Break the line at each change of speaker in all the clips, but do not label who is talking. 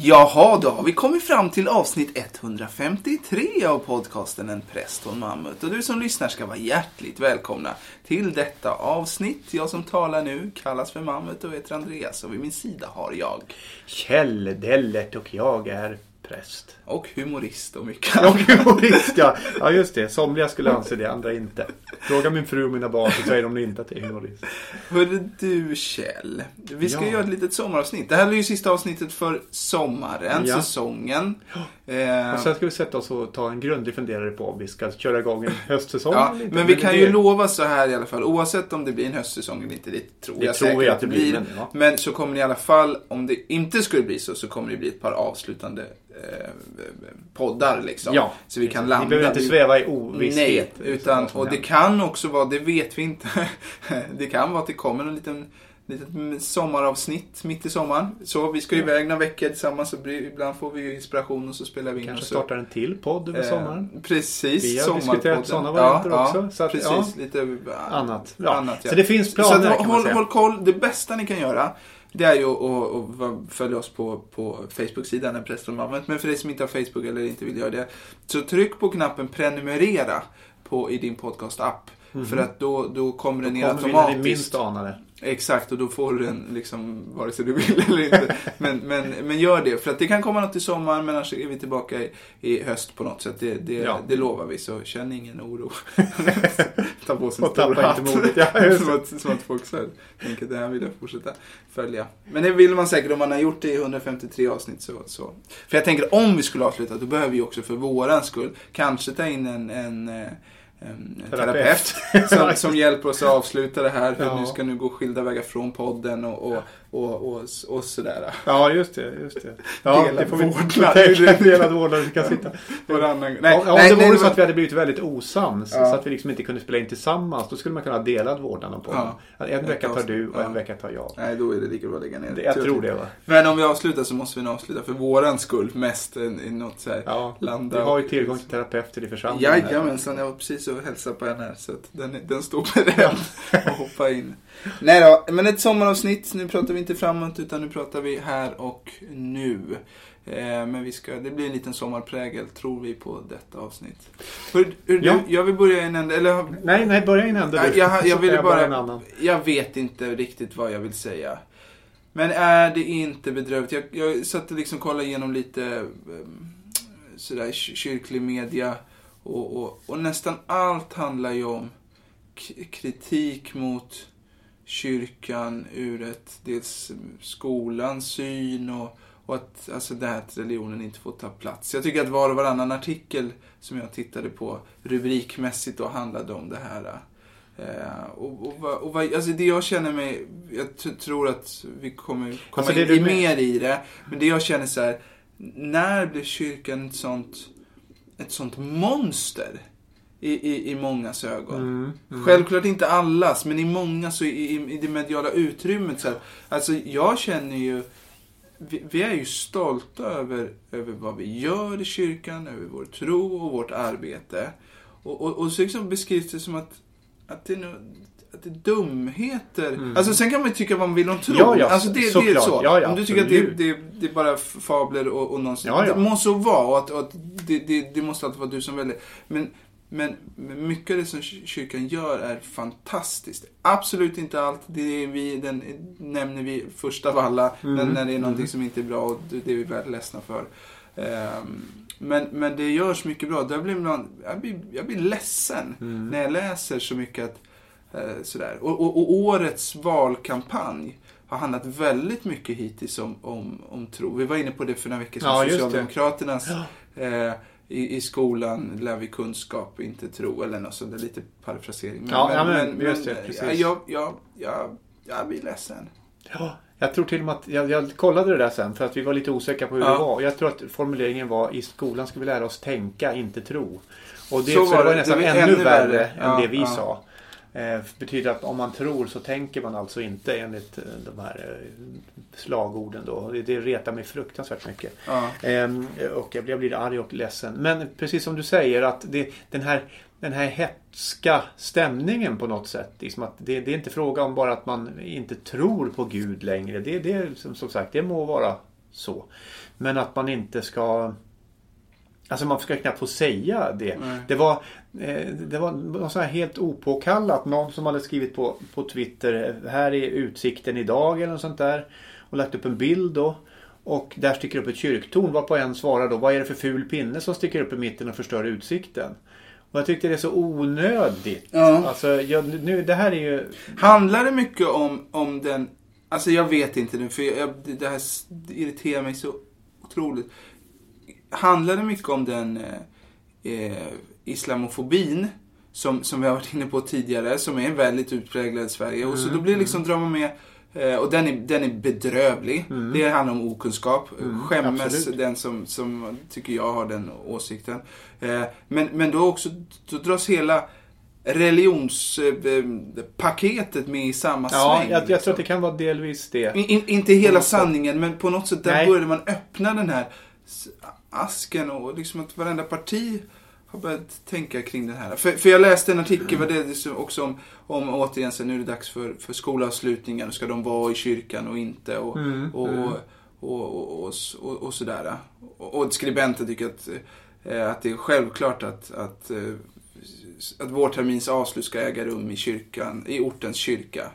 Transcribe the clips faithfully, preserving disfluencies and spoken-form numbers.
Jaha, då har vi kommit fram till avsnitt etthundrafemtiotre av podcasten En präst och en mammut. Och du som lyssnar ska vara hjärtligt välkomna till detta avsnitt. Jag som talar nu kallas för Mammut och heter Andreas. Och vid min sida har jag
Kjell Dellert och jag är präst.
Och humorist och mycket
annat. Och humorist, ja. Ja just det. Somliga skulle anse det, andra inte. Fråga min fru och mina barn så säger de inte att det är humorist.
Hörru du Kjell, vi ska ja. göra ett litet sommaravsnitt. Det här är ju sista avsnittet för sommaren, ja. säsongen.
Ja. Eh... Och sen ska vi sätta oss och ta en grundlig funderare på om vi ska köra igång en höstsäsong.
Ja,
eller inte.
Men vi kan men ju det... lova så här i alla fall, oavsett om det blir en höstsäsong eller inte, det tror
det
jag
tror
säkert
jag att det blir. blir. Men, ja.
men så kommer det i alla fall, om det inte skulle bli så, så kommer det bli ett par avslutande eh, poddar liksom. Ja, så vi kan landa.
Vi behöver inte sväva i ovisshet.
Nej, utan, och det kan också vara, det vet vi inte, det kan vara att det kommer en liten litet sommaravsnitt mitt i sommaren. Så vi ska ju iväg några veckor tillsammans, så ibland får vi ju inspiration och så spelar vi in.
Kanske
och så
startar en till podd över sommaren.
Eh, precis,
vi har diskuterat sådana varianter
ja,
också.
Ja,
så att,
precis,
ja,
lite
annat. Ja.
annat ja.
Så det finns planer,
så att,
kan
håll,
man säga.
håll koll, det bästa ni kan göra det är ju att, att följa oss på, på Facebook-sidan, En präst och en mammut. Men för dig som inte har Facebook eller inte vill göra det, så tryck på knappen prenumerera på, i din podcast-app. Mm-hmm. För att då, då kommer den ner automatiskt. Då kommer vi
minst anade.
Exakt, och då får du den liksom, vare sig du vill eller inte. Men, men, men gör det, för att det kan komma något i sommar, men annars är vi tillbaka i, i höst på något sätt. Det, det, ja. det lovar vi, så känn ingen oro. Ta på sig en stor hatt. Inte modet. Ja, som, att, som att folk så här tänker, det här vill jag fortsätta följa. Men det vill man säkert om man har gjort det i hundrafemtiotre avsnitt. Så, så. För jag tänker, om vi skulle avsluta, då behöver vi också för våran skull kanske ta in en... en en terapeut, terapeut som, som hjälper oss att avsluta det här, för ja. nu ska nu gå skilda vägar från podden och, och, och, och, och sådär.
Ja, just det, just det. Ja,
delad
det får vi delad vårdnad, vi kan sitta.
Varannan. Nej,
ja, om
nej,
det vore
nej,
så att vi hade blivit väldigt osams,
ja.
så att vi liksom inte kunde spela in tillsammans, då skulle man kunna ha delad vårdnad på ja. En jag vecka tar du och ja. en vecka tar jag.
Nej, då är det lika bra att lägga ner.
Det, jag tror det, va?
Men om vi avslutar så måste vi nog avsluta för våran skull mest i något så här
ja.
landa.
Vi har ju tillgång till terapeuter i församlingen.
Jajamensan, jag var precis och hälsade på en här, så att den, den står beredd att hoppa in. Nej då, men ett sommaravsnitt. Nu pratar vi inte framåt, utan nu pratar vi här och nu. Eh, men vi ska, det blir en liten sommarprägel, tror vi, på detta avsnitt. Hur, hur ja. du, jag vill börja i en ände, eller?
Nej, nej, börja i en ände.
Jag, jag, jag vill
jag
bara,
en annan.
Jag vet inte riktigt vad jag vill säga. Men är det inte bedrövligt? Jag, jag satt och liksom kollade igenom lite sådär kyrklig media. Och, och, och nästan allt handlar ju om k- kritik mot kyrkan ur ett, dels skolans syn och, och att, alltså det här att religionen inte får ta plats. Jag tycker att var och varannan artikel som jag tittade på rubrikmässigt då handlade om det här. Eh, och, och, och, och alltså det jag känner mig, jag t- tror att vi kommer komma alltså in mer i det, men det jag känner så här, när blir kyrkan ett sånt ett sånt monster i, i, i mångas ögon. Mm, mm. Självklart inte allas, men i många, så i, i, i det mediala utrymmet så här, alltså jag känner ju vi, vi är ju stolta över, över vad vi gör i kyrkan, över vår tro och vårt arbete. Och, och, och så liksom beskrivs det som att att det är nog, att det är dumheter. Mm. Alltså sen kan man ju tycka vad man vill om tro.
Ja, ja,
alltså det, det är så. Ja, ja, om du tycker att det, det, det är bara fabler och, och någonsin. Ja, ja. Det måste så vara. Och att, och att det, det, det måste alltid vara du som väljer. Men, men mycket av det som kyrkan gör är fantastiskt. Absolut inte allt. Det är vi, den nämner vi först av alla. Mm. När, när det är någonting mm. som inte är bra, och det, det är vi väldigt ledsna för. Um, men, men det görs mycket bra. Där blir man, jag, blir, jag blir ledsen mm. när jag läser så mycket att sådär. Och, och, och årets valkampanj har handlat väldigt mycket hittills om, om, om tro. Vi var inne på det för några veckor sedan. Ja, Socialdemokraternas ja. eh, i, i skolan lär vi kunskap, inte tro. Eller något sånt, det är lite parafrasering. Men,
ja,
men,
ja, men,
men,
just det,
men
precis.
jag, jag, jag, jag blir ledsen.
Ja, jag tror till och med att jag, jag kollade det där sen för att vi var lite osäkra på hur ja. det var. Jag tror att formuleringen var, i skolan ska vi lära oss tänka, inte tro. Och det, så, så var det var nästan det var ännu, ännu värre, värre än ja, det vi ja. sa. Eh, betyder att om man tror så tänker man alltså inte, enligt eh, de här eh, slagorden då. Det, det retar mig fruktansvärt mycket. Ja. Eh, och jag blir, jag blir arg och ledsen. Men precis som du säger, att det, den här den här hetska stämningen på något sätt. Liksom att det, det är inte fråga om bara att man inte tror på Gud längre. Det, det som, som sagt, det må vara så. Men att man inte ska... Alltså man ska knappt få säga det. Mm. Det var, eh, det var något så här helt opåkallat. Någon som hade skrivit på, på Twitter, här är utsikten idag eller något sånt där. Och lagt upp en bild då. Och där sticker upp ett kyrktorn. Var på en svarar då, vad är det för ful pinne som sticker upp i mitten och förstör utsikten? Och jag tyckte det är så onödigt. Ja. Alltså, jag, nu, det här är ju...
Handlar det mycket om, om den... Alltså jag vet inte nu, för jag, det här irriterar mig så otroligt. Handlar det mycket om den eh, islamofobin som, som vi har varit inne på tidigare, som är väldigt utpräglad i Sverige. Mm, och så då blir det liksom mm. drar man med, eh, och den är, den är bedrövlig. Mm. Det handlar om okunskap. Mm, Skämmes absolut. Den som, som tycker jag har den åsikten. Eh, men, men då också då dras hela religionspaketet med i samma
ja,
sväng.
Jag, jag liksom. tror att det kan vara delvis det.
In, inte hela sanningen, men på något sätt där Nej. började man öppna den här asken och liksom att varenda parti har börjat tänka kring det här. För, för jag läste en artikel vad det också om, om återigen så nu är det dags för, för skolavslutningar. Ska de vara i kyrkan och inte och, mm, och, mm. och, och, och, och, och sådär. Och, och skribenten tycker att, att det är självklart att, att, att vårtermins avslut ska äga rum i kyrkan, i ortens kyrka.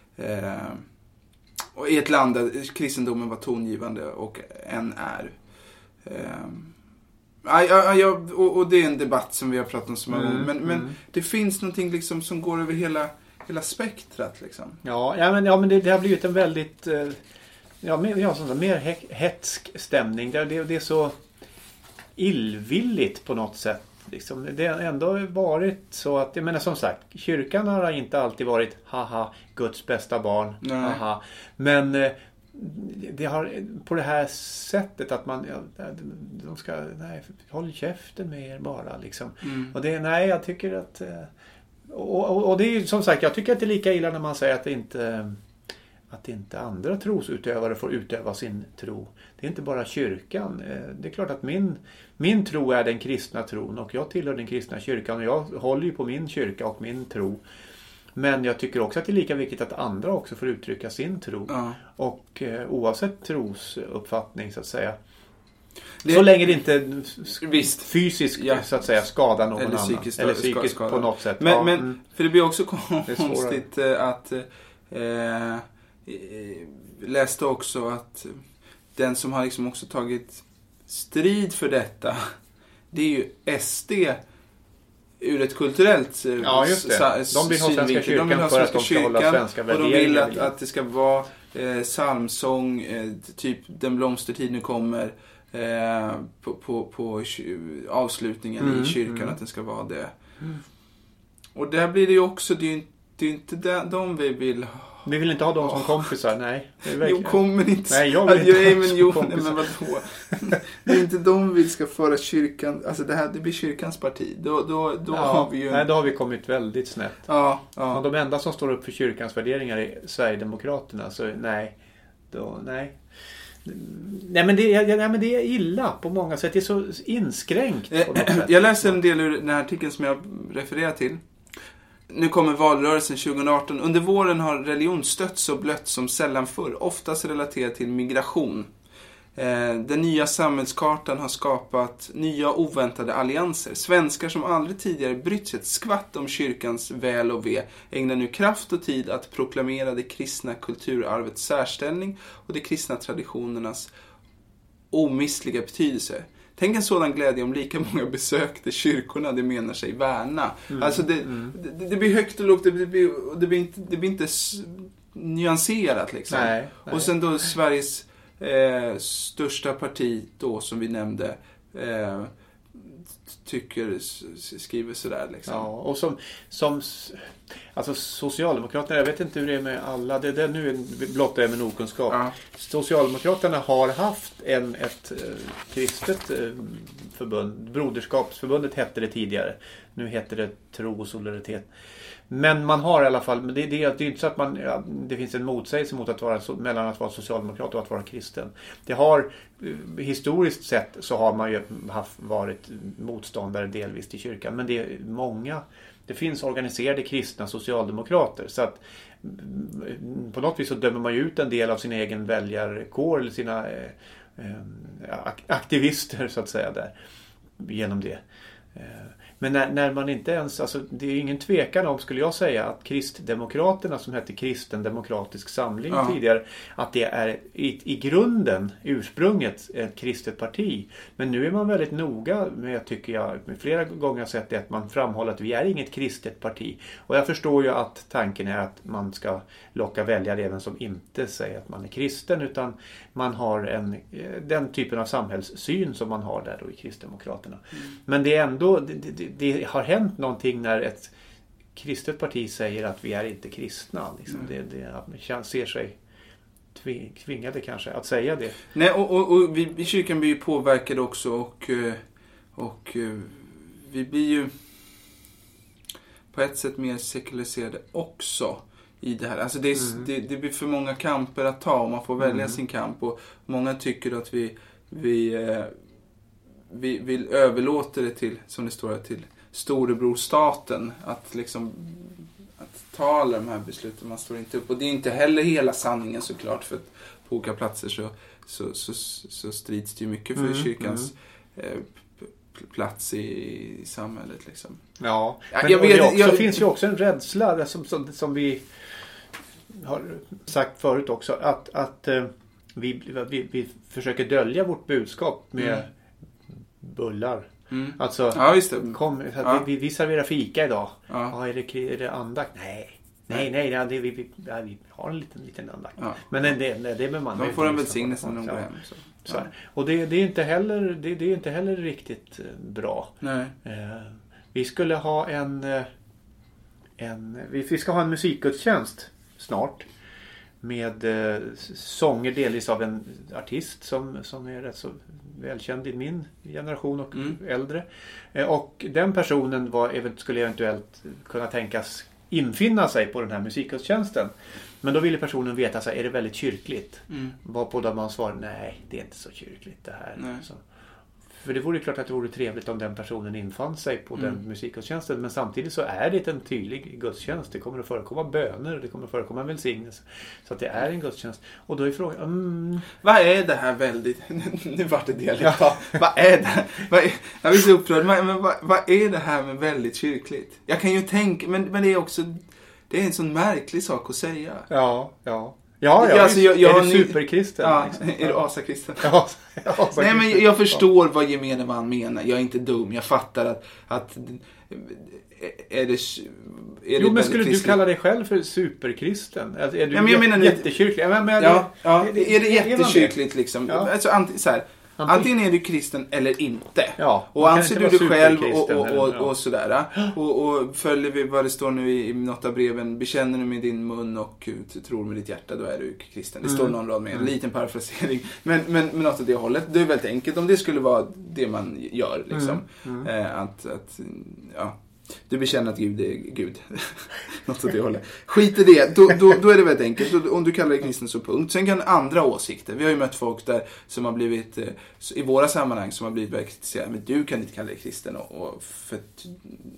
Och i ett land där kristendomen var tongivande och än är. Um, ja, ja, och, och det är en debatt som vi har pratat om så många gånger. Men, men mm. det finns någonting liksom som går över hela, hela spektrat. Liksom.
Ja, ja, men, ja, men det, det har blivit en väldigt ja, mer, ja, sånt, mer he- hetsk stämning. Det, det, det är så illvilligt på något sätt. Liksom. Det har ändå varit så att, jag menar som sagt, kyrkan har inte alltid varit haha, Guds bästa barn. Nej. Haha. Men det har på det här sättet att man ja, de ska nej, håll käften med er bara liksom. Mm. Och det nej jag tycker att och, och, och det är ju som sagt jag tycker att det är lika illa när man säger att det inte att inte andra trosutövare får utöva sin tro. Det är inte bara kyrkan. Det är klart att min min tro är den kristna tron och jag tillhör den kristna kyrkan och jag håller ju på min kyrka och min tro. Men jag tycker också att det är lika viktigt att andra också får uttrycka sin tro. Ja. Och eh, oavsett trosuppfattning så att säga. Det, så länge det inte visst. fysiskt ja. så att säga skadar någon eller psykiskt, annan. Eller psykiskt skada. På något sätt.
Men, ja, men mm. för det blir också konstigt att eh, läste också att den som har liksom också tagit strid för detta, det är ju S D ur ett kulturellt
ja, just det. De vill ha Svenska kyrkan, de vill ha för att de ska hålla svenska värderingar.
Och de vill att, att det ska vara eh, psalmsång, eh, typ Den blomstertid nu kommer eh, på, på, på avslutningen mm, i kyrkan, mm. att det ska vara det. Mm. Och där blir det ju också, det är ju det är inte de, de vi vill ha.
Vi vill inte ha dem som oh. kompisar, nej.
Jo, kommer inte.
Nej, jag vill inte
ha dem som kompisar. Men vadå? Det är inte de vi ska föra kyrkan. Alltså det här, det blir kyrkans parti. Då, då, då
ja,
har vi ju...
Nej, då har vi kommit väldigt snett.
Ja, ja.
Och de enda som står upp för kyrkans värderingar är Sverigedemokraterna. Så nej, då, nej. Nej men, det, nej men det är illa på många sätt. Det är så inskränkt på något sätt.
Jag läste en del ur den här artikeln som jag refererar till. Nu kommer valrörelsen tjugo arton. Under våren har religion stötts och blött som sällan förr. Oftast relaterat till migration. Den nya samhällskartan har skapat nya oväntade allianser. Svenskar som aldrig tidigare brytt sig ett skvatt om kyrkans väl och ve ägnar nu kraft och tid att proklamera det kristna kulturarvets särställning och de kristna traditionernas omistliga betydelse. Tänk en sådan glädje om lika många besökte kyrkorna det menar sig värna. Mm, alltså det, mm. det, det blir högt och lågt, det blir, det blir inte, det blir inte nyanserat liksom. Nej, nej. Och sen då Sveriges eh, största parti då som vi nämnde eh, tycker, skriver sådär liksom.
Ja, och som, som alltså Socialdemokraterna, jag vet inte hur det är med alla, det är nu blottar jag med okunskap. Ja. Socialdemokraterna har haft en, ett eh, kristet eh, förbund, Broderskapsförbundet hette det tidigare, nu heter det Tro och solidaritet. Men man har i alla fall, men det, det, det är inte så att man, ja, det finns en motsägelse mot att vara, mellan att vara socialdemokrat och att vara kristen. Det har, historiskt sett så har man ju haft, varit motståndare delvis till kyrkan. Men det är många, det finns organiserade kristna socialdemokrater. Så att på något vis så dömer man ju ut en del av sin egen väljarkår eller sina eh, aktivister så att säga där genom det. Eh, Men när, när man inte ens, alltså det är ingen tvekan om, skulle jag säga, att Kristdemokraterna, som hette Kristen Demokratisk Samling ja. tidigare, att det är i, i grunden, ursprunget, ett kristet parti. Men nu är man väldigt noga med, tycker jag, med flera gånger har sett det, att man framhåller att vi är inget kristet parti. Och jag förstår ju att tanken är att man ska locka väljare även som inte säger att man är kristen, utan man har en, den typen av samhällssyn som man har där då i Kristdemokraterna. Mm. Men det är ändå, det, det, det har hänt någonting när ett kristet parti säger att vi är inte kristna. Liksom. Mm. Det, det, att man ser sig tvingade kanske att säga det.
Nej, och, och, och vi i kyrkan blir ju påverkade också, och, och vi blir ju på ett sätt mer sekulariserade också i det här. Alltså det, är, mm. det, det blir för många kamper att ta, och man får välja mm. sin kamp, och många tycker att vi vi, vi vill överlåta det till, som det står här, till storebror-staten att liksom att ta alla de här besluten. Man står inte upp, och det är inte heller hela sanningen såklart, för att på olika platser så, så, så, så strids det ju mycket för mm. kyrkans mm. Eh, plats i, i samhället liksom.
Ja, men jag vet, det också, jag, finns ju också en rädsla som, som, som vi har sagt förut också, att, att eh, vi, vi, vi försöker dölja vårt budskap med mm. bullar. Mm. Alltså,
ja, just det.
Kom,
ja.
vi, vi serverar fika idag.
Ja.
Ja, är, det, är det andakt? Nej. Nej, nej, nej det, vi, vi, ja, vi har en liten, liten andakt.
Ja.
Men det, det, det är man.
De får en välsignelse när de går hem. Så.
Så. Ja. Och det, det, är inte heller, det, det är inte heller riktigt bra.
Nej.
Eh, vi skulle ha en, en vi, vi ska ha en musikgudstjänst snart. Med eh, sånger delvis av en artist som, som är rätt så välkänd i min generation och mm. äldre. Eh, och den personen var, skulle eventuellt kunna tänkas infinna sig på den här musikgudstjänsten. Men då ville personen veta, så här, är det väldigt kyrkligt? Mm. Varpå då man svarade, nej, det är inte så kyrkligt det här. Så. För det vore klart att det vore trevligt om den personen infann sig på mm. den musikgudstjänsten. Men samtidigt så är det en tydlig gudstjänst. Det kommer att förekomma böner, det kommer att förekomma en välsignelse. Så att det är en gudstjänst. Och då är frågan, mm,
vad är det här väldigt, nu vart det deligt. Ja. Vad är det? Vad är, jag blir så upprörd, men vad, vad är det här med väldigt kyrkligt? Jag kan ju tänka, men, men det är också, det är en sån märklig sak att säga.
Ja, ja. Ja, ja,
alltså, jag, jag,
är du superkristen?
Ja,
liksom?
Är du asakristen?
Ja, ja,
nej, men jag förstår vad gemene man menar. Jag är inte dum. Jag fattar att, att är det, är det
jo, men skulle kristligt? Du kalla dig själv för superkristen? Är du
ja, men jag menar,
jättekyrklig? Men, men,
ja, ja, är det, är det jättekyrkligt liksom? Ja. Alltså, anti, så här, antingen är du kristen eller inte. Ja, och anser du dig själv och, och, och, och, och sådär. Och, och följer vi vad det står nu i, i något av breven. Bekänner du med din mun och tror med ditt hjärta, då är du kristen. Det står mm. någon rad med en mm. liten parafrasering. Men, men, men något av det hållet. Det är väldigt enkelt. Om det skulle vara det man gör. Liksom. Mm. Mm. Eh, att, att, ja. Du bekänner att Gud är Gud. Något åt det hållet. Skit i det. Då, då, då är det väldigt enkelt. Om du kallar dig kristen så punkt. Sen kan andra åsikter. Vi har ju mött folk där som har blivit, i våra sammanhang, som har blivit väldigt kritiserade. Men du kan inte kalla dig kristen. Och, och för att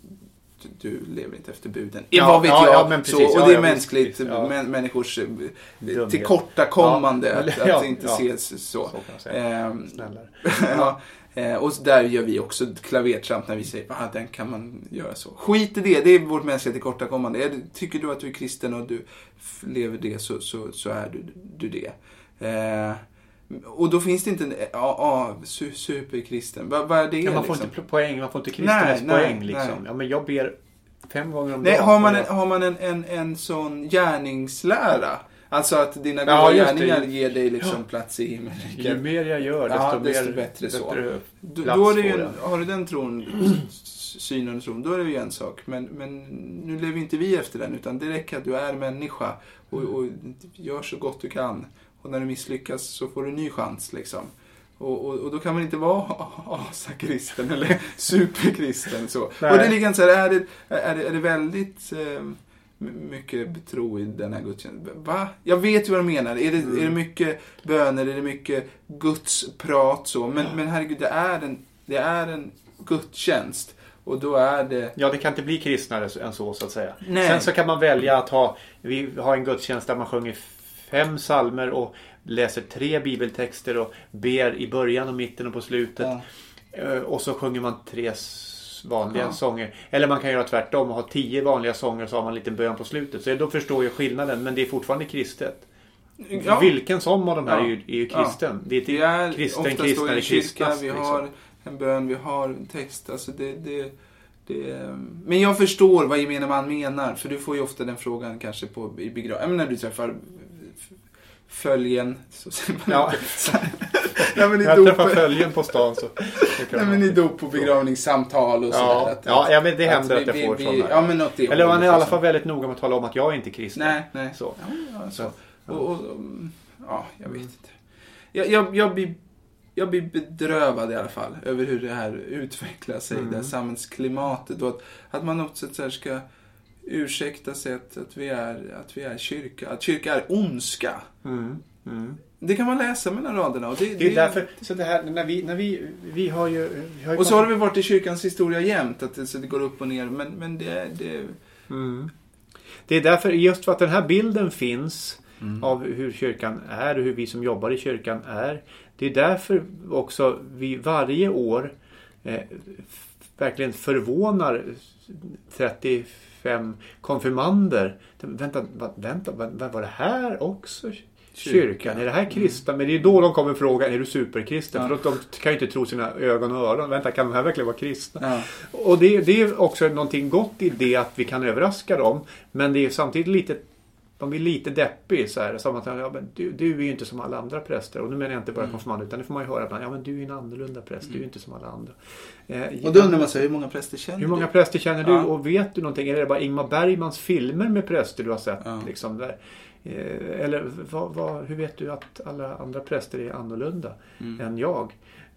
du lever inte efter buden. Ja, vad vet ja, jag. Ja, men precis, så, och det är ja, mänskligt. Visst, ja. Människors tillkortakommande. Att, att ja, inte ja. ses så. så ehm, Snällare. Ja. Och där gör vi också klavertramp när vi säger att ah, den kan man göra så. Skit i det, det är vårt mänskliga tillkortakommande. Tycker du att du är kristen och du lever det, så, så, så är du, du det. Eh, och då finns det inte en ah, ah, superkristen. Vad, vad är det?
Ja, man får liksom? Inte poäng, man får inte kristenens poäng. Liksom. Ja, men jag ber fem gånger om
dagen.
Nej,
har man, en, har man en, en, en sån gärningslära? Alltså att dina goda ja, gärningar ger dig liksom ja. plats i himlen.
Ju mer jag gör, desto, ja, desto mer, bättre så.
Då, då är det ju en, har du den tron, synen och tron, då är det ju en sak. Men, men nu lever inte vi efter den, utan det räcker att du är människa och, och gör så gott du kan. Och när du misslyckas så får du en ny chans liksom. Och, och, och då kan man inte vara asakristen eller superkristen så. Nej. Och det ligger så här, är det, är det, är det väldigt... Eh, mycket tro i den här gudstjänsten. Va? Jag vet ju vad du menar. Är det, mm. är det mycket böner? Är det mycket Guds prat så? Men, ja. men herregud, det är, en, det är en gudstjänst. Och då är det...
Ja, det kan inte bli kristnare än så, så att säga.
Nej.
Sen så kan man välja att ha... Vi har en gudstjänst där man sjunger fem psalmer och läser tre bibeltexter och ber i början och mitten och på slutet. Ja. Och så sjunger man tre vanliga ja. sånger. Eller man kan göra tvärtom och ha tio vanliga sånger och så har man en liten bön på slutet. Så då förstår jag skillnaden, men det är fortfarande kristet. Ja. Vilken som av de här ja. är, ju, är ju kristen. Ja. Det är, till
vi är
kristen,
ofta
kristna,
står i en kyrka, vi
liksom.
har en bön, vi har en text. Alltså det, det, det, men jag förstår vad gemene man menar, för du får ju ofta den frågan kanske på, i begravning. När du träffar följen så
ja.
Nej, men i
jag
dop...
träffar följen på stan så
Nej, men i dop på begravningssamtal och
ja.
sådär. Att,
ja, ja, men det händer att,
att
jag får
vi,
sådana.
Ja, men något
eller man är i alla fall väldigt noga med att tala om att jag inte är kristen.
Nej, nej.
Så.
Ja, ja, så. Ja. Och, och, ja, jag vet inte. Jag, jag, jag, blir, jag blir bedrövad i alla fall över hur det här utvecklar sig, mm. det här samhällsklimatet. Och att, att man något sätt så här ska ursäkta sig att, att, vi är, att vi är kyrka. Att kyrka är ondska. Mm. Mm. Det kan man läsa mellan raderna. Och det,
det är det, därför, så det här, när vi, när vi, vi har ju... Vi har ju
och så har vi varit i kyrkans historia jämt, att det, så det går upp och ner. Men, men det... Det...
Mm. det är därför, just för att den här bilden finns mm. av hur kyrkan är och hur vi som jobbar i kyrkan är. Det är därför också vi varje år eh, verkligen förvånar trettiofem konfirmander. Vänta, vänta, vänta, var det här också kyrkan? Är det här kristna? Men det är då de kommer fråga, är du superkristen? Ja. För de kan ju inte tro sina ögon och öron. Vänta, kan de här verkligen vara kristna? Ja. Och det, det är också någonting gott i det att vi kan överraska dem. Men det är samtidigt lite, de blir lite deppig så här. Som att, ja, men du, du är ju inte som alla andra präster. Och nu menar jag inte bara mm. konfirmand, utan det får man ju höra ibland. Ja, men du är en annorlunda präst. Mm. Du är inte som alla andra.
Eh, och då undrar man sig, hur många präster känner du?
Hur många präster känner du? Ja. Och vet du någonting? Eller är det bara Ingmar Bergmans filmer med präster du har sett? Ja. Liksom där? Eller vad, vad, hur vet du att alla andra präster är annorlunda mm. än jag?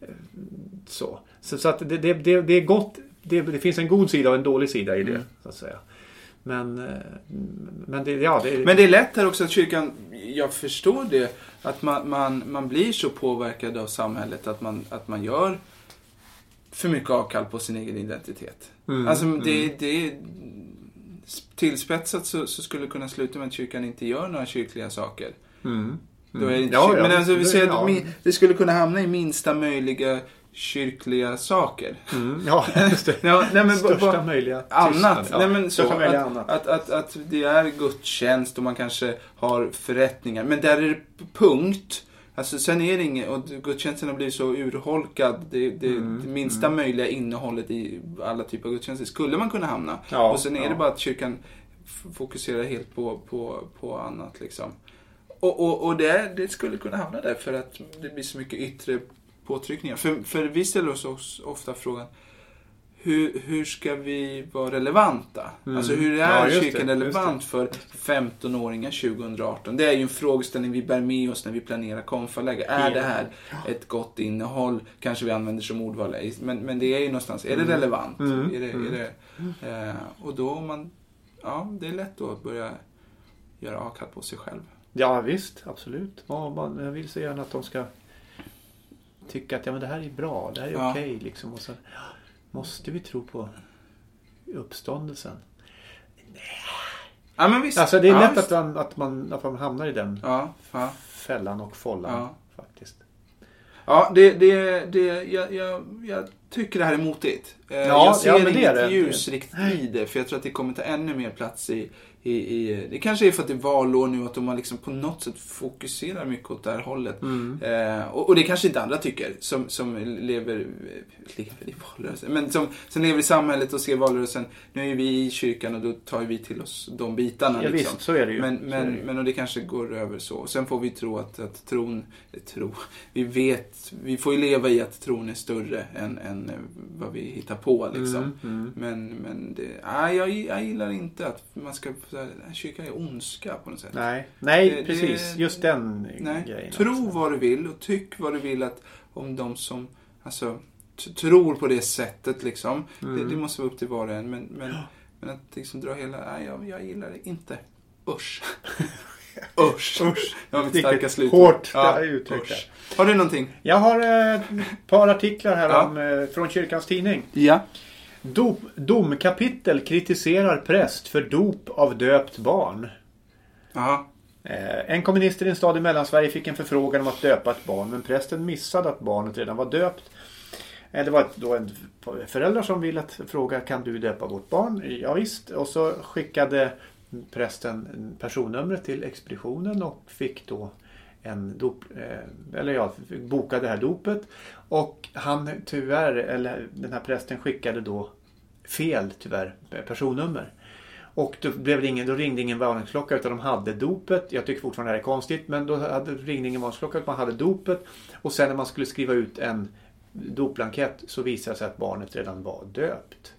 Så, så, så att det, det, det, det är gott. Det, det finns en god sida och en dålig sida i det, mm. så att säga. Men, men, det, ja, det,
men det är lätt här också att kyrkan, jag förstår det, att man, man, man blir så påverkad av samhället att man, att man gör för mycket avkall på sin egen identitet. Mm. Alltså det, mm. det är tillspetsat så, så skulle det kunna sluta med att kyrkan inte gör några kyrkliga saker. Mm. Mm. Då är det inte ja, ja, men alltså, vi säger ja. att vi skulle kunna hamna i minsta möjliga kyrkliga saker.
Mm. Ja, just det.
ja, nej, men,
Största
ba,
möjliga
annat.
Ja.
Nej, men så, att,
annat.
Att, att, att det är gudstjänst och man kanske har förrättningar. Men där är det punkt. Alltså sen är det inget, och gudstjänsten har blivit så urholkad, det, det, mm, det minsta mm. möjliga innehållet i alla typer av gudstjänster skulle man kunna hamna. Ja, och sen är ja. det bara att kyrkan f- fokuserar helt på, på, på annat liksom. Och, och, och det, det skulle kunna hamna där för att det blir så mycket yttre påtryckningar. För, för vi ställer oss ofta frågan, hur, hur ska vi vara relevanta? Mm. Alltså hur är ja, kyrkan det, relevant för femtonåringar tjugohundraarton? Det är ju en frågeställning vi bär med oss när vi planerar konfaläge. Är det här ett gott innehåll? Kanske vi använder som ordval. Men, men det är ju någonstans, är det relevant? Mm. Är det, är det, eh, och då om man, ja, det är lätt då att börja göra avkall på sig själv.
Ja visst, absolut. Ja, man, jag vill så gärna att de ska tycka att ja, men det här är bra, det här är ja. okej. Liksom. Och så, måste vi tro på uppståndelsen? Nej.
Ja, men visst.
Alltså det är
ja,
lätt att man, att, man, att man hamnar i den
ja, ja.
fällan och follan ja. faktiskt.
Ja, det, det, det, jag, jag, jag tycker det här är motigt. Ja, jag ser
ja, men
inget
det
ljusrikt i det, för jag tror att det kommer ta ännu mer plats i, i, i det kanske är för att det är valår nu, att de har liksom på något sätt fokuserar mycket åt det här hållet. Mm. Eh, och, och det kanske inte andra tycker som, som lever, lever i valrörelsen, men som, som lever i samhället och ser valrörelsen. Nu är vi i kyrkan och då tar vi till oss de bitarna.
Ja,
liksom.
visst, så är det ju.
Men, men, det. men och det kanske går över så. Sen får vi tro att, att tron, tro, vi vet, vi får ju leva i att tron är större än, än vad vi hittar på liksom. Mm, mm. Men, men det, nej, jag, jag gillar inte att man ska, kyrkan är ondska på något sätt.
Nej, nej det, precis. Det, just den
nej,
grejen.
Tro också. Vad du vill och tyck vad du vill att om de som alltså, t- tror på det sättet liksom. Mm. Det, det måste vara upp till var och en. Men, men, ja. men att liksom dra hela, nej, jag, jag gillar det inte. Usch. Usch. Usch. Jag har mitt starka slut.
Hårt. Ja, usch.
Har du någonting?
Jag har ett eh, par artiklar här ja. om, eh, från Kyrkans tidning.
Ja.
Dop, domkapitel kritiserar präst för dop av döpt barn.
Ja.
En kommunist i en stad i Mellansverige fick en förfrågan om att döpa ett barn, men prästen missade att barnet redan var döpt. Det var då en förälder som ville att fråga, kan du döpa vårt barn? Ja visst. Och så skickade prästen personnumret till expeditionen och fick då en dop, eller ja, bokade det här dopet. Och han tyvärr, eller den här prästen skickade då fel tyvärr personnummer. Och då, blev det ingen, då ringde ingen varningsklocka utan de hade dopet. Jag tycker fortfarande det är konstigt, men då hade, ringde ingen varningsklocka utan man hade dopet. Och sen när man skulle skriva ut en dopblankett så visade det sig att barnet redan var döpt.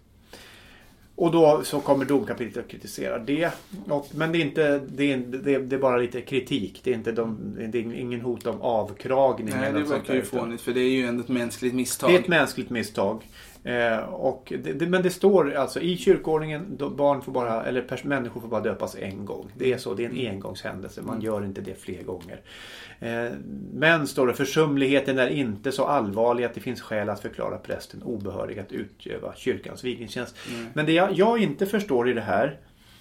Och då så kommer domkapitlet att kritisera det. Och, men det är, inte, det, är, det, är, det är bara lite kritik. Det är, inte de, det är ingen hot om avkragning.
Nej, det verkar ju fånigt, för det är ju ändå ett mänskligt misstag.
Det är ett mänskligt misstag. Eh, och det, det, men det står alltså i kyrkoordningen, då barn får bara, eller pers- människor får bara döpas en gång. Det är så, det är en engångshändelse. Man gör inte det fler gånger. Eh, men står det, försumligheten är inte så allvarlig att det finns skäl att förklara prästen obehörig att utöva kyrkans vigningstjänst. Mm. Men det jag, jag inte förstår i det här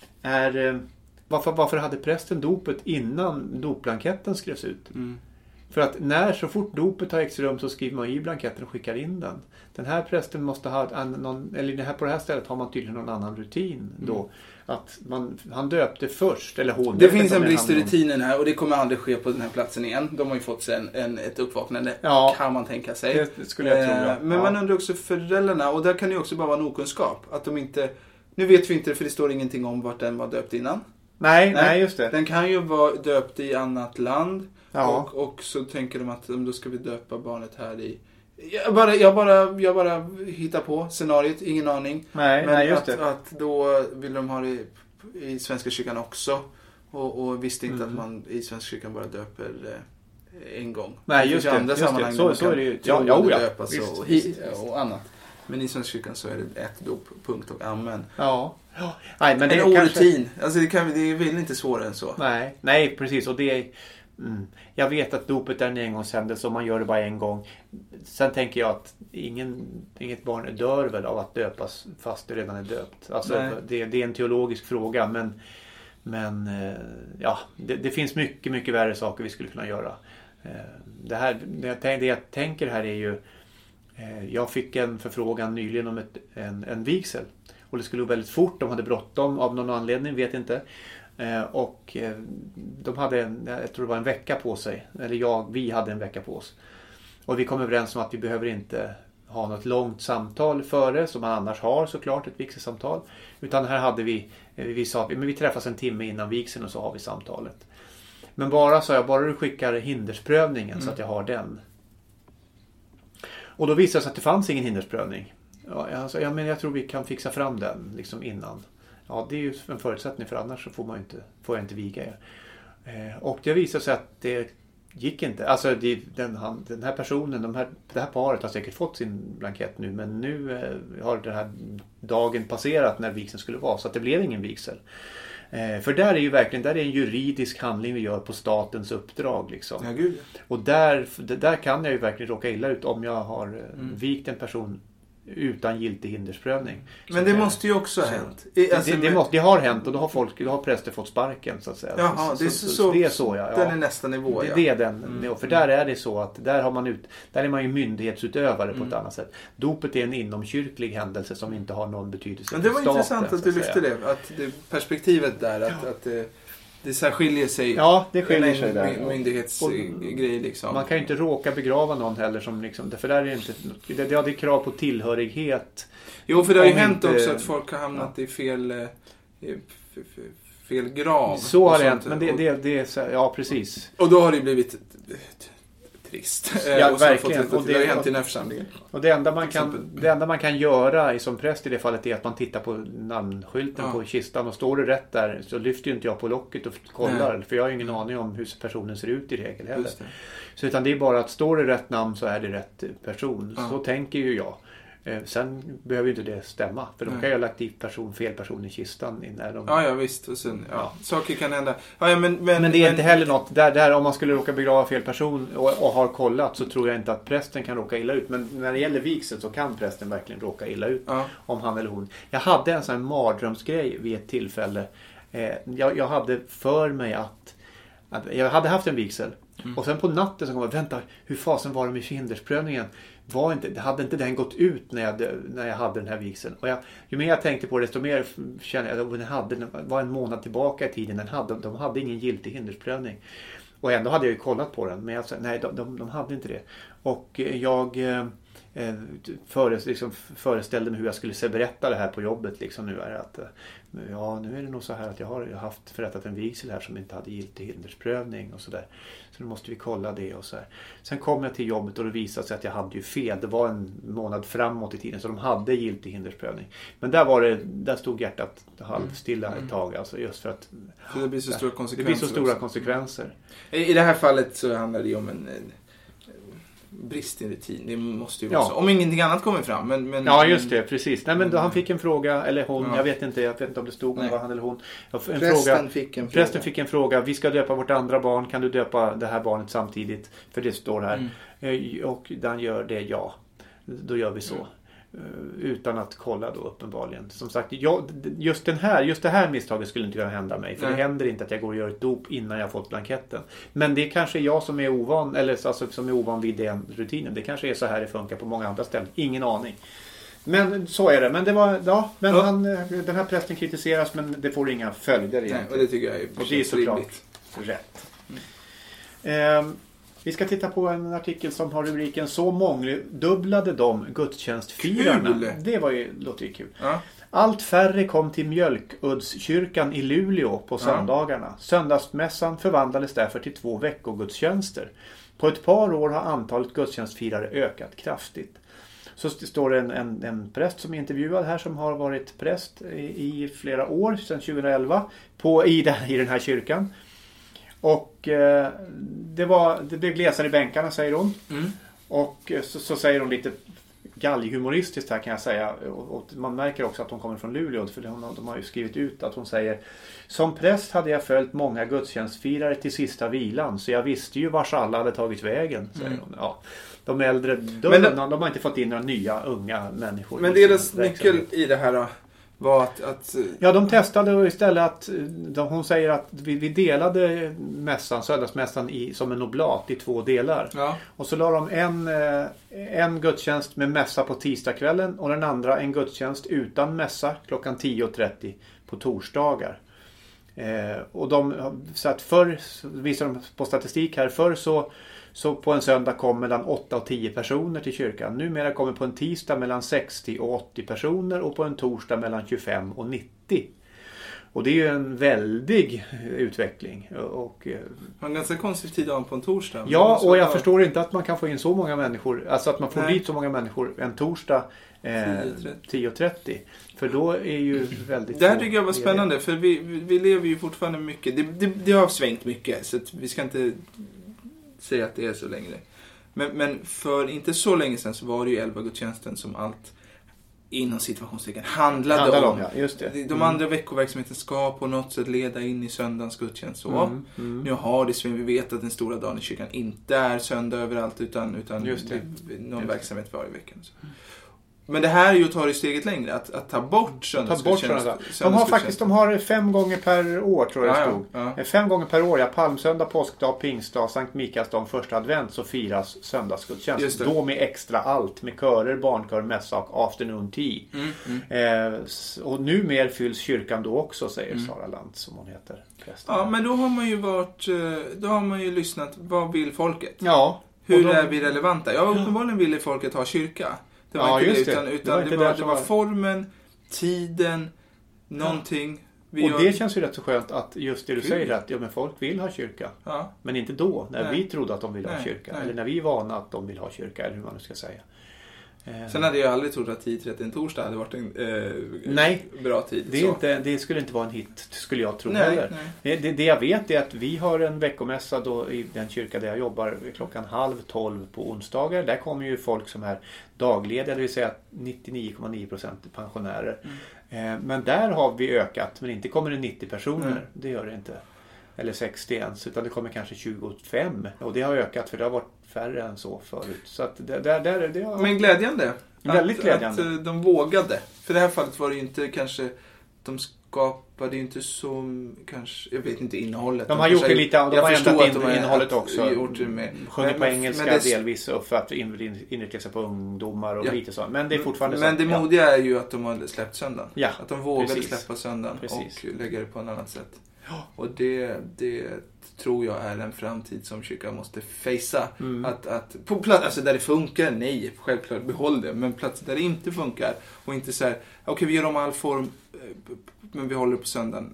är eh, varför, varför hade prästen dopet innan dopblanketten skrevs ut? Mm. För att när så fort dopet har ägt rum så skriver man i blanketten och skickar in den. Den här prästen måste ha, någon, eller det här, på det här stället har man tydligen någon annan rutin då. Mm. Att man, han döpte först, eller hon.
Det finns en brist i rutinen här och det kommer aldrig ske på den här platsen igen. De har ju fått en, en, ett uppvaknande, ja, kan man tänka sig.
Det, det skulle jag tro, ja.
Men man undrar också föräldrarna, och där kan det ju också bara vara en okunskap. Att de inte, nu vet vi inte för det står ingenting om vart den var döpt innan.
Nej, nej, nej just det.
Den kan ju vara döpt i annat land.
Ja.
Och, och så tänker de att då ska vi döpa barnet här i... Jag bara, jag bara, jag bara hittar på scenariot, ingen aning.
Nej,
men
nej just
att,
det.
att då vill de ha det i, i Svenska kyrkan också. Och, och visste inte mm. att man i Svenska kyrkan bara döper eh, en gång.
Nej, just det.
Andra
just
sammanhang
det. Så, så är det ju.
Ja,
ja, ja.
Döpas
visst,
och,
visst,
visst. och annat. Men i Svenska kyrkan så är det ett dop, punkt och amen.
Ja. ja. Nej, men det
en
kanske...
orutin. Alltså det, kan, det är väl inte svårare än så.
Nej, nej precis. Och det är... Mm. Jag vet att dopet är en engångshändelse och man gör det bara en gång. Sen tänker jag att ingen, inget barn dör väl av att döpas fast det redan är döpt. Alltså det, det är en teologisk fråga, men, men ja, det, det finns mycket, mycket värre saker vi skulle kunna göra. Det, här, det, jag, det jag tänker här är ju, jag fick en förfrågan nyligen om ett, en, en vigsel. Och det skulle gå väldigt fort, de hade bråttom av någon anledning, vet inte. Eh, och eh, de hade en, jag tror det var en vecka på sig, eller jag, vi hade en vecka på oss. Och vi kom överens om att vi behöver inte ha något långt samtal före, som man annars har såklart, ett vigselsamtal. Utan här hade vi, eh, vi sa men vi träffas en timme innan vigseln och så har vi samtalet. Men bara sa jag, bara du skickar hindersprövningen mm. så att jag har den. Och då visade det sig att det fanns ingen hindersprövning. Ja, alltså, ja, men jag tror vi kan fixa fram den liksom innan. Ja, det är ju en förutsättning, för annars så får, man inte, får jag inte viga er. Eh, och det visade sig att det gick inte. Alltså det, den, han, den här personen, de här, det här paret har säkert fått sin blankett nu. Men nu eh, har den här dagen passerat när vigseln skulle vara. Så att det blev ingen vigsel. Eh, för där är ju verkligen, där är en juridisk handling vi gör på statens uppdrag. Liksom.
Ja, gud.
Och där, där kan jag ju verkligen råka illa ut om jag har mm. vikt en person utan giltig hindersprövning.
Men det måste ju också ha hänt.
Alltså, det, det, måste, det har hänt och då har folk, då har präster fått sparken så att säga.
Jaha, det är så, så,
det är så ja.
Den är nästa nivå.
Det,
ja.
det är den. Mm. För där är det så att där har man ut, där är man ju myndighetsutövare mm. på ett annat sätt. Dopet är en inomkyrklig händelse som inte har någon betydelse.
Men det var
staten,
intressant att du lyfte det, att det perspektivet där att, ja. att det, det så här skiljer sig.
Ja, det skiljer sig där.
Myndighetsgrej liksom.
Man kan ju inte råka begrava någon heller som liksom, för där är det inte, det, det är krav på tillhörighet.
Jo, för det har ju hänt inte, också att folk har hamnat ja. i fel fel grav.
Så har det hänt, men det, det, det är så, ja precis.
Och då har det blivit trist.
Ja, och verkligen.
Och det har ju hänt i den här församlingen.
Och det enda, man kan, det enda man kan göra som präst i det fallet är att man tittar på namnskylten ja. på kistan. Och står det rätt där så lyfter ju inte jag på locket och kollar. Nej. För jag har ju ingen aning om hur personen ser ut i regel heller. Så utan det är bara att står det rätt namn så är det rätt person. Ja. Så tänker ju jag. Sen behöver ju inte det stämma. För de kan ju ha lagt dit person, fel person i kistan. När de...
Ja, ja visst. Och sen, ja, ja. Saker kan hända. Ja, ja, men, men,
men det är
men...
inte heller något. Där, där om man skulle råka begrava fel person och, och har kollat så tror jag inte att prästen kan råka illa ut. Men när det gäller vigsel så kan prästen verkligen råka illa ut. Ja. Om han eller hon. Jag hade en sån här mardrömsgrej vid ett tillfälle. Eh, jag, jag hade för mig att Jag hade haft en vigsel.
Mm.
Och sen på natten så kom jag, vänta, hur fasen var det med hindersprövningen? Var inte, hade inte den gått ut när jag, när jag hade den här vigseln? Och jag, ju mer jag tänkte på det, desto mer kände jag att den, hade, den var en månad tillbaka i tiden. Den hade, de hade ingen giltig hindersprövning. Och ändå hade jag ju kollat på den. Men jag sa, nej, de, de, de hade inte det. Och jag eh, före, liksom, föreställde mig hur jag skulle se berätta det här på jobbet. Liksom, nu är det att, ja, nu är det nog så här att jag har haft förrättat en vigsel här som inte hade giltig hindersprövning och sådär. Så nu måste vi kolla det och så här. Sen kom jag till jobbet och det visade sig att jag hade ju fel. Det var en månad framåt i tiden så de hade giltig hindersprövning. Men där var det, där stod hjärtat halvstilla ett tag. Alltså just för att
så det blir så stora konsekvenser.
Det blir så stora också. konsekvenser.
I det här fallet så handlar det ju om en brist i rutin. Det måste ju vara ja. så. Om ingenting annat kommer fram. Men, men,
ja, just det. Precis. Nej, men då han fick en fråga, eller hon,
ja.
jag vet inte, jag vet inte om det stod om det var han eller hon. En
prästen,
fråga,
fick en
prästen
fråga.
fick en fråga. Vi ska döpa vårt andra barn. Kan du döpa det här barnet samtidigt? För det står här. Mm. Och den gör det, ja. Då gör vi så. Mm. Utan att kolla då uppenbarligen. Som sagt, jag, just, den här, just det här misstaget skulle inte kunna hända mig. För Nej. det händer inte att jag går och gör ett dop innan jag fått blanketten. Men det är kanske jag som är ovan, eller alltså, som är ovan vid den rutinen. Det kanske är så här det funkar på många andra ställen. Ingen aning. Men så är det. Men det var, ja, men ja. Han, den här prästen kritiseras men det får inga följder igen.
Nej, och det tycker jag är,
och det är såklart rätt. Mm. Eh, Vi ska titta på en artikel som har rubriken Så mångdubblade de gudstjänstfirarna. Kul. Det var ju, låter ju kul. Ja. Allt färre kom till Mjölkuddskyrkan i Luleå på söndagarna. Ja. Söndagsmässan förvandlades därför till två veckogudstjänster. På ett par år har antalet gudstjänstfirare ökat kraftigt. Så står det en, en, en präst som är intervjuad här som har varit präst i, i flera år, sedan tjugoelva, på, i, den, i den här kyrkan. Och eh, det, var, det blev glesare i bänkarna, säger hon. Mm. Och så, så säger hon lite galghumoristiskt här, kan jag säga. Och, och man märker också att hon kommer från Luleå. För de, de har ju skrivit ut att hon säger: som präst hade jag följt många gudstjänstfirare till sista vilan. Så jag visste ju vars alla hade tagit vägen, säger mm. hon. Ja. De äldre dörrarna, de har inte fått in några nya unga människor.
Men deras nyckel i det här då var att, att...
Ja, de testade istället att... De, hon säger att vi, vi delade mässan, söndagsmässan i, som en oblat i två delar. Ja. Och så la de en, en gudstjänst med mässa på tisdagskvällen och den andra en gudstjänst utan mässa klockan tio och trettio på torsdagar. Eh, och de, så att förr, visar de på statistik här, förr så... Så på en söndag kom mellan åtta och tio personer till kyrkan. Numera kommer på en tisdag mellan sextio och åttio personer och på en torsdag mellan tjugofem och nittio. Och det är ju en väldig utveckling. Och,
en ganska konstig tid på en torsdag.
Ja, och jag förstår inte att man kan få in så många människor. Alltså att man får Nej. dit så många människor en torsdag eh, tio och trettio. För då är ju väldigt...
Det här tycker jag var spännande. För vi, vi lever ju fortfarande mycket. Det, det, det har svängt mycket. Så att vi ska inte... säga att det är så längre. Men, men för inte så länge sedan så var det ju elva gudstjänsten som allt inom situationstecken handlade, handlade om. om
ja, just det.
De
mm.
andra veckoverksamheten ska på något sätt leda in i söndagens gudstjänst. Så. Mm. Mm. Nu har det svinn, vi vet att den stora dagen i kyrkan inte är söndag överallt utan, utan just det. någon just verksamhet varje vecka. Så. Mm. Men det här är ju att ta det steget längre. Att, att ta bort söndagsgudstjänst.
De har faktiskt de har fem gånger per år, tror jag det stod. Ja, ja. Fem gånger per år, ja. Palmsöndag, påskdag, pingstdag, Sankt Mikaelsdag, första advent, så firas söndagsgudstjänst. Då med extra allt. Med körer, barnkör, mässa och afternoon tea. Mm, mm. Eh, och nu mer fylls kyrkan då också, säger mm. Sara Lantz, som hon heter. Prästen.
Ja, men då har man ju varit, då har man ju lyssnat. Vad vill folket?
Ja.
Hur de... är vi relevanta? Ja, uppenbarligen ville folket ha kyrka. Det var ja, inte det, utan, utan det var, det var, det var formen, tiden, någonting.
Vi och gör... det känns ju rätt så skönt att just det du Kul. säger att ja, men folk vill ha kyrka. Ja. Men inte då, när nej. vi trodde att de ville nej, ha kyrka. Nej. Eller när vi är vana att de vill ha kyrka, eller hur man nu ska säga.
Sen hade jag aldrig trott att tio trettio en torsdag hade varit en eh,
nej,
bra tid.
Det, är inte, det skulle inte vara en hit, skulle jag tro nej, heller. Nej. Det, det jag vet är att vi har en veckomässa då i den kyrka där jag jobbar klockan halv tolv på onsdagar. Där kommer ju folk som är daglediga, det vill säga nittionio komma nio procent pensionärer. Mm. Eh, men där har vi ökat, men inte kommer det nittio personer. Mm. Det gör det inte. Eller sextio ens, utan det kommer kanske tjugofem. Och det har ökat för det har varit färre än så förut. Så att det, där, där, det har...
Men glädjande.
Väldigt
att,
glädjande.
Att de vågade. För det här fallet var det ju inte kanske de skapade ju inte så kanske, jag vet inte innehållet.
De har gjort det lite, de
jag
har ändrat in,
de har
innehållet också.
Gjort det med,
sjunger
men,
på engelska
det,
delvis för att inrikta sig på ungdomar och
ja.
lite så. Men det är fortfarande
men
så.
Men det modiga ja. är ju att de har släppt söndagen.
Ja,
att de vågade
precis.
släppa söndagen
precis.
och lägga det på ett annat sätt.
Ja.
Och det, det tror jag är en framtid som kyrkan måste fejsa.
Mm.
Att, att, på plats alltså där det funkar, nej, självklart behåll det. Men platser där det inte funkar och inte så här, okej okay, vi gör om all form men vi håller på söndagen.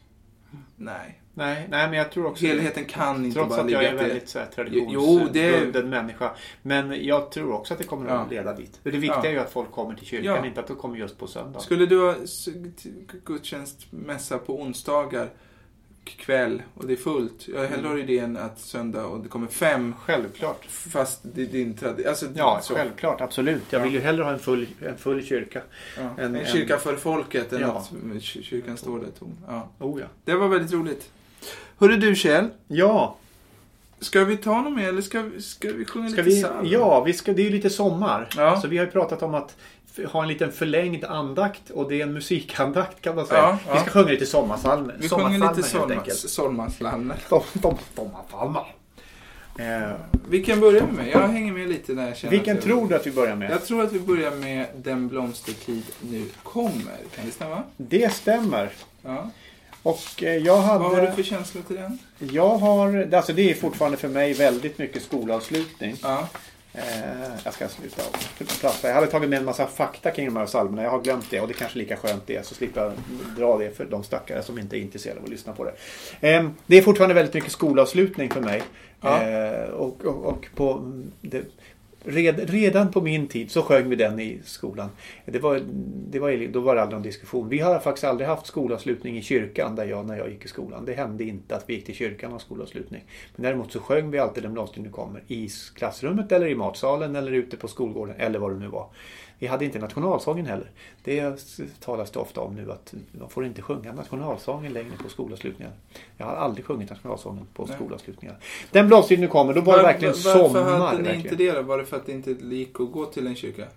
Nej.
Nej, nej, men jag tror också
helheten kan inte
trots
bara
att
ligga
jag är
till
väldigt så här, traditionsbunden
det...
människa. Men jag tror också att det kommer att ja. leda dit. Det viktiga ja. är ju att folk kommer till kyrkan, ja. inte att de kommer just på söndag.
Skulle du ha gudstjänst mässa på onsdagar kväll och det är fullt. Jag hellre har idén att söndag och det kommer fem.
Självklart.
Fast det är din tradition. Alltså,
ja,
så.
Självklart. Absolut. Jag vill ju hellre ha en full, en full kyrka.
Ja. En, en kyrka för folket än
ja.
att kyrkan står där tom. Ja.
Oh, ja.
Det var väldigt roligt. Hörru du Kjell.
Ja.
Ska vi ta något mer eller ska, ska vi sjunga
ska
lite
vi,
psalm?
Ja, vi ska, det är ju lite sommar.
Ja.
Så vi har ju pratat om att ha en liten förlängd andakt och det är en musikandakt kan man säga.
Ja, ja.
Vi ska sjunga lite sommarsalmer.
Vi sjunger lite sommarsalmer.
Sommarsalmer.
Eh, vi kan börja med. Jag hänger med lite när jag känner.
Vilken
att
tror
jag...
du att vi börjar med?
Jag tror att vi börjar med Den blomstertid nu kommer. Kan det stämma?
Det stämmer.
Ja.
Och jag hade...
Vad har du för känsla till den?
Jag har... Alltså det är fortfarande för mig väldigt mycket skolavslutning.
Ja.
Eh, jag ska sluta plassa. Jag hade tagit med en massa fakta kring de här salmerna. Jag har glömt det och det är kanske lika skönt det. Så slipper jag dra det för de stackare som inte är intresserade av att lyssna på det. Eh, det är fortfarande väldigt mycket skolavslutning för mig.
Ja.
Eh, och, och, och på... Det, Red, redan på min tid så sjöng vi den i skolan. Det var, det var, då var det aldrig någon diskussion. Vi har faktiskt aldrig haft skolavslutning i kyrkan där jag, när jag gick i skolan. Det hände inte att vi gick till kyrkan och skolavslutning. Men däremot så sjöng vi alltid Den blomstertid nu kommer i klassrummet eller i matsalen eller ute på skolgården eller vad det nu var. Vi hade inte nationalsången heller. Det talas det ofta om nu att man får inte sjunga nationalsången längre på skolavslutningar. Jag har aldrig sjungit nationalsången på Nej. skolavslutningar. Den blomstertid nu kommer, då var var, det verkligen var, varför sommar.
Varför hade ni
verkligen.
inte det då? Var det för att det inte gick att gå till en kyrka?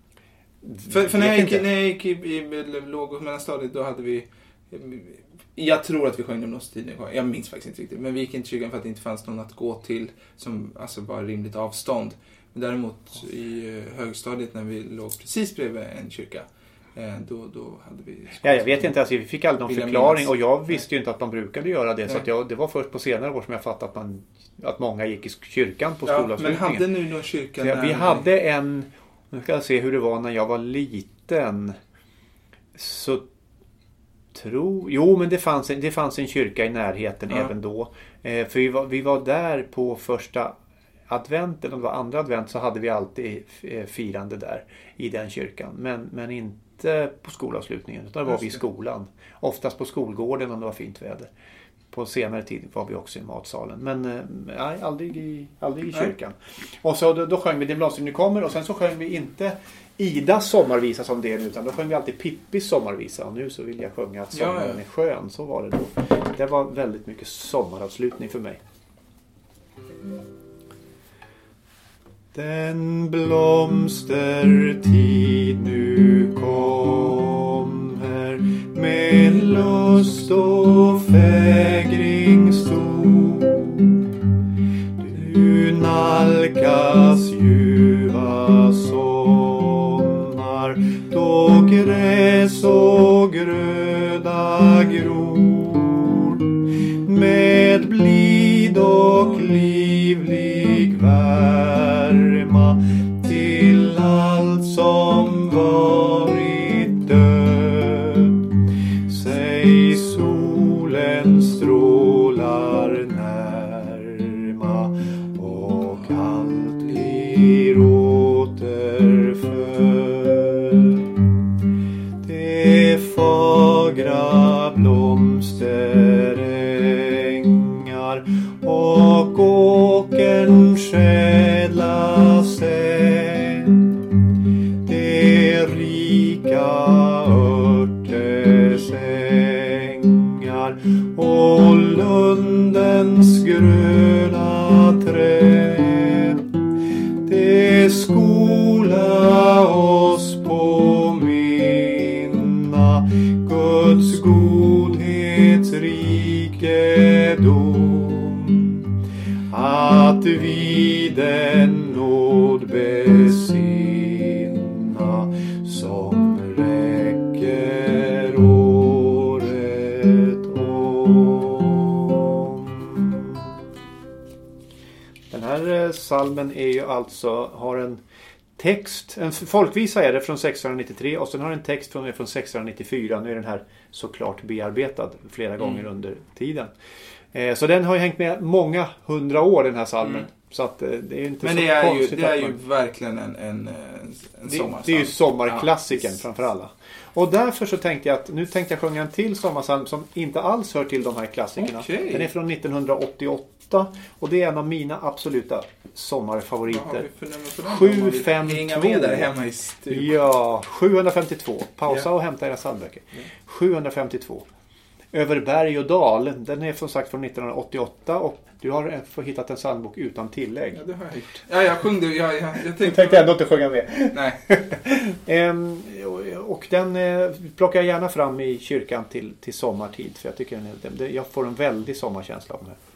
För, för när, jag gick, när jag gick i, i låg- och mellanstadiet då hade vi... Jag tror att vi sjöng Den blomstertid nu kommer. Jag minns faktiskt inte riktigt. Men vi gick inte till kyrkan för att det inte fanns någon att gå till som alltså var rimligt avstånd. Däremot i högstadiet när vi låg precis bredvid en kyrka då, då hade vi...
Ja, jag vet inte, alltså, vi fick aldrig någon förklaring och jag visste ju inte att man brukade göra det. Nej. Så att jag, det var först på senare år som jag fattade att, man, att många gick i kyrkan på
ja,
skolavslutningen.
Men hade nu någon kyrka?
Ja, vi hade en, nu ska jag se hur det var när jag var liten. Så tro, jo men det fanns, en, det fanns en kyrka i närheten ja. även då. Eh, för vi var, vi var där på första advent eller om det var andra advent så hade vi alltid firande där i den kyrkan. Men, men inte på skolavslutningen utan då var vi i skolan. Oftast på skolgården om det var fint väder. På senare tid var vi också i matsalen. Men nej, aldrig i, aldrig i kyrkan. Nej. Och så då, då sjöng vi Den blomstertid nu kommer och sen så sjöng vi inte Idas sommarvisa som det är nu utan då sjöng vi alltid Pippis sommarvisa och nu så vill jag sjunga att sommaren ja, ja. är skön. Så var det då. Det var väldigt mycket sommaravslutning för mig. Den blomstertid nu kommer med lust och fägring stor. Du nalkas ljuva sommar då gräs och gröda gror med blid och livlig värma till allt som varit död. Säg solen strålar närma och allt blir återfödd. Det fagra blomsterängar och åkern skädla sen. Det rika örtesängar och lundens gröna träd. Det den nåd besinna som räcker året om. Den här salmen är ju alltså, har en text, en folkvisa är det från sexhundranittiotre och sen har en text från, från sexhundranittiofyra. Nu är den här såklart bearbetad flera mm. gånger under tiden. Eh, så den har ju hängt med många hundra år, den här salmen. Mm. Så att eh, det är inte
Men
så
det är
konstigt.
ju, det är
man...
ju verkligen en, en, en sommarsalm.
Det, det är ju sommarklassiken
ja.
framför alla. Och därför så tänkte jag att nu tänkte jag sjunga en till sommarsalm som inte alls hör till de här klassikerna.
Okay.
Den är från nittonhundraåttioåtta och det är en av mina absoluta sommarfavoriter. sju fem två.
Med där hemma i studion.
Ja, sjuhundrafemtiotvå. Pausa
ja.
och hämta era psalmböcker. Ja. sjuhundrafemtiotvå. Över berg och dal. Den är som sagt från nittonhundraåttioåtta och du har hittat en psalmbok utan tillägg.
Ja, det har jag gjort. Ja, jag sjungde. Jag, jag, jag, tänkte...
jag tänkte ändå inte sjunga med.
Nej.
ehm, och, och den eh, plockar jag gärna fram i kyrkan till, till sommartid. För jag tycker den, den, jag får en väldig sommarkänsla av den här.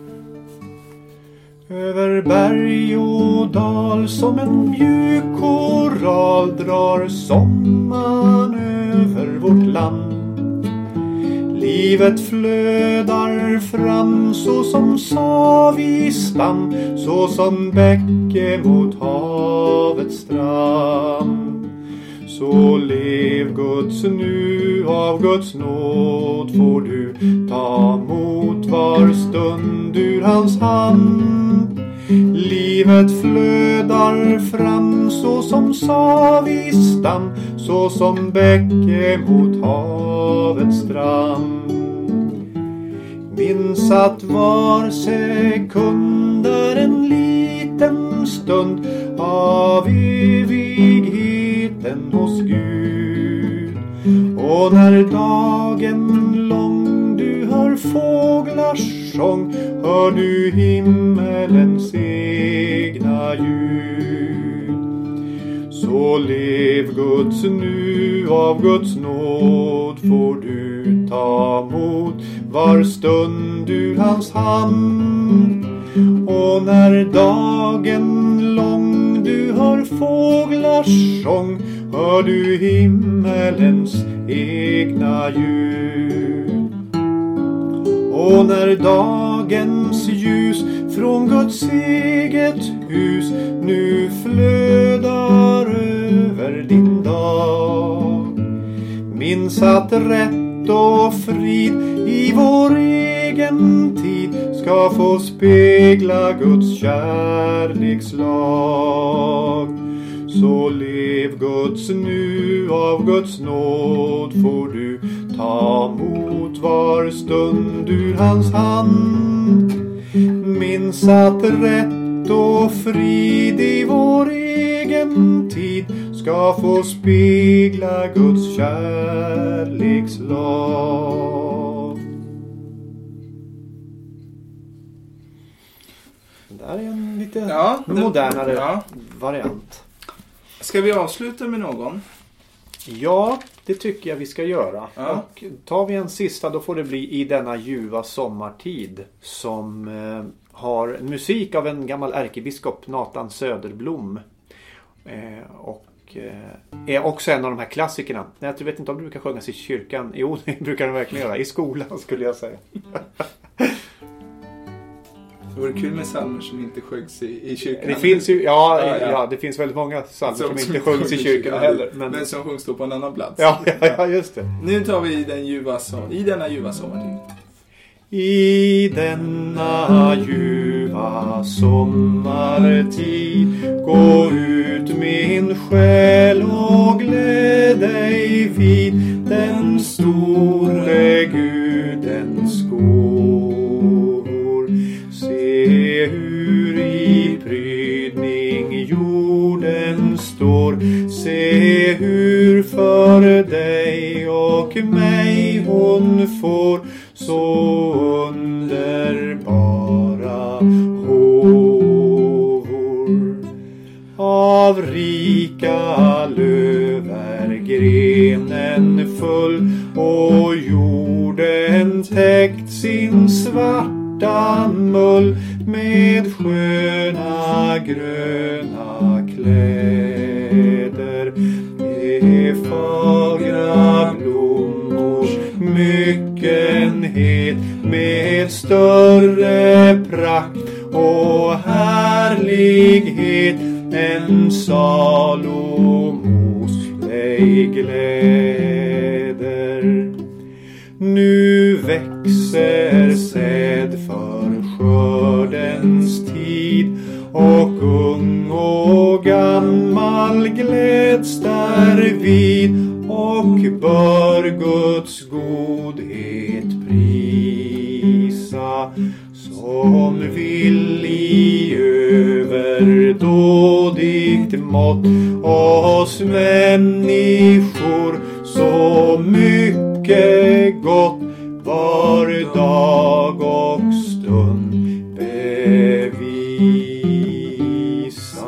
Över berg och dal som en mjuk koral drar sommaren över vårt land. Livet flödar fram så som sav i stam, så som bäcke mot havets strand. Så lev Guds nu, av Guds nåd får du ta mot var stund ur hans hand. Livet flödar fram så som sav i stam, så som bäcke mot havets strand. Minns att var sekund är en liten stund av evigheten hos Gud. Och när dagen lång du hör fåglars sång, hör du himmelens egna ljud. Så lev Guds nu, av Guds nåd får du ta mot var stund ur hans hand. Och när dagen lång du hör fåglars sång, hör du himmelens egna ljud. Och när dagens ljus från Guds eget hus nu flödar över din dag, minns att rätt och frid i vår egen tid ska få spegla Guds kärlekslag. Så lev Guds nu, av Guds nåd får du ta mot var stund ur hans hand. Minns att rätt och frid i vår egen tid ska få spegla Guds kärlekslag. Det där är en lite ja, modernare ja. variant.
Ska vi avsluta med någon?
Ja, det tycker jag vi ska göra.
Ja.
Och tar vi en sista, då får det bli I denna ljuva sommartid, som eh, har musik av en gammal ärkebiskop, Nathan Söderblom. Eh, och eh, är också en av de här klassikerna. Jag vet inte om du brukar sjungas i kyrkan. Jo, det brukar de verkligen göra. I skolan skulle jag säga.
Det vore kul med psalmer som inte sjöngs i, i kyrkan.
Det finns ju, ja, ja, ja. ja det finns väldigt många psalmer som, som inte sjungs i kyrkan heller.
Men, men som sjungs då på en annan plats.
Ja, ja, ja, just det.
Nu tar vi i, den ljuva som, i denna ljuva sommartid.
I denna ljuva sommartid, gå ut min själ och gläd dig vid den store Gudens gåvor. Se hur i prydning jorden står, se hur för dig och mig hon får så underbara håvor. Av rika löv är grenen full och jorden täckt sin svarta mull med sköna gröna kläder, det fagra blommors myckenhet med större prakt och härlighet än Salomos dig gläder. Nu växer säd för skördens tid, och ung och gammal gläds därvid, och bör Guds godhet prisa, som vill i överdådigt mått oss människor så mycket gott var dag och stund bevisa.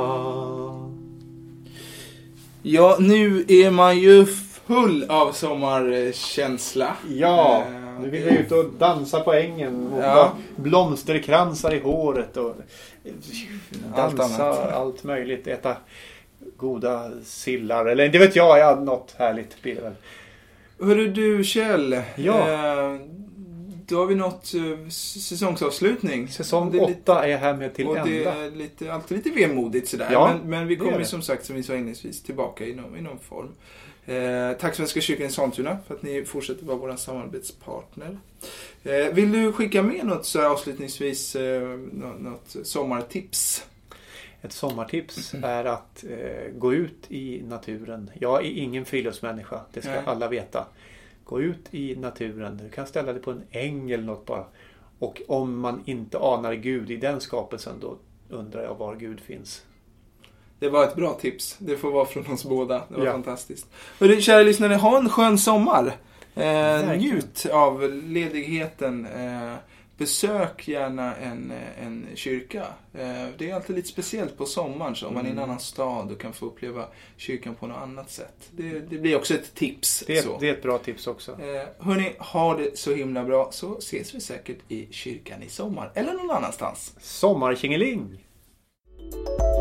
Ja, nu är man ju full av sommarkänsla.
Ja, nu vill vi ut och dansa på ängen och ja. blomsterkransar i håret och dansa allt, allt möjligt, äta goda sillar eller det vet jag, jag något härligt blir det väl.
Hörru du Kjell,
ja.
eh, då har vi nått eh, säsongsavslutning.
Säsong är åtta lite, är här med till
och
ända.
Det är lite, alltid lite vemodigt sådär.
Ja,
men, men vi kommer som sagt, som vi sa inledningsvis, tillbaka i någon, i någon form. Eh, tack Svenska kyrkan i Sollentuna för att ni fortsätter vara våra samarbetspartner. Eh, vill du skicka med något så avslutningsvis, eh, något, något sommartips?
Ett sommartips är att eh, gå ut i naturen. Jag är ingen friluftsmänniska, det ska Nej. alla veta. Gå ut i naturen. Du kan ställa dig på en äng eller något bara. Och om man inte anar Gud i den skapelsen, då undrar jag var Gud finns.
Det var ett bra tips. Det får vara från oss båda. Det var ja. fantastiskt. Och det, kära lyssnare, ha en skön sommar. Eh, njut av ledigheten. Eh, besök gärna en, en kyrka. Eh, det är alltid lite speciellt på sommaren. Så om man är i en annan stad och kan få uppleva kyrkan på något annat sätt. Det, det blir också ett tips.
Det är,
så.
det är ett bra tips också.
Eh, hörni, ha det så himla bra. Så ses vi säkert i kyrkan i sommar. Eller någon annanstans.
Sommarkingeling!